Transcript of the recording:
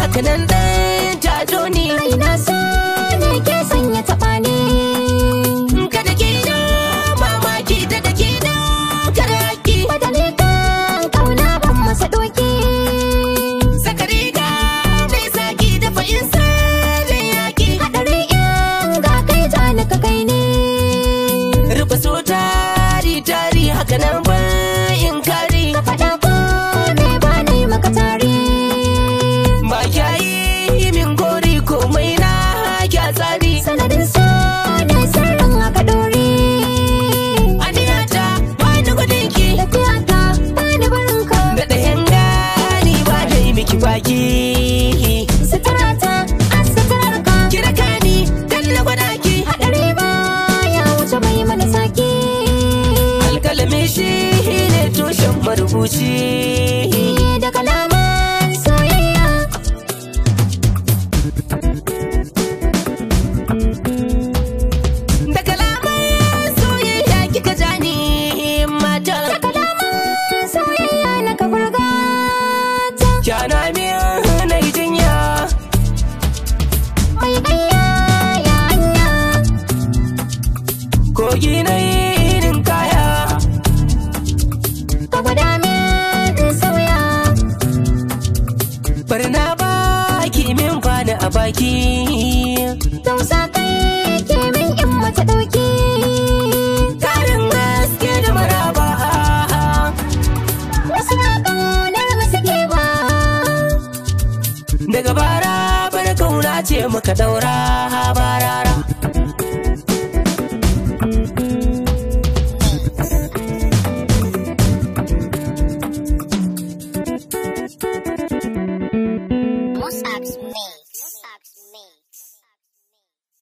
haka nan dan tato ni raina so ne ke sanya taɓa ne. kada ki na mamaki da dake na karaki Badali kan kauna ban masa doki. saka riga mai saki da fa'in sai yaki Haɗari in ga kai ta ni ka kai ne. rufe so tari tari haka nan in kari Ka faɗa ko me ba ni maka tari. ba kyayi min gori komai na kya tsari Sanadin so ne sirrin haka ɗori. aniyata ba ni gudun ki Tafiyata ba ni barinka. da ɗayan gani ba dai miki baki Suturata a suturarka. kira kani dan na gwada ki Haɗari ba ya wuce mai mana saki. alkalami shi ne tushen marubuci Da kalaman soyayya. da kalaman soyayya kika jani mata Kalaman soyayya na ka furgata. kyana min na yi jinya Mai gayya ya hanya. kogi na irin kaya Ka gwada min in sauya. barna ba ki min kwana a baki Tausa kai ke min in mata ɗauki. karin gaske da maraba Wasu na ƙaunar wasu ke ba. daga bara bana kauna ce muka daura ba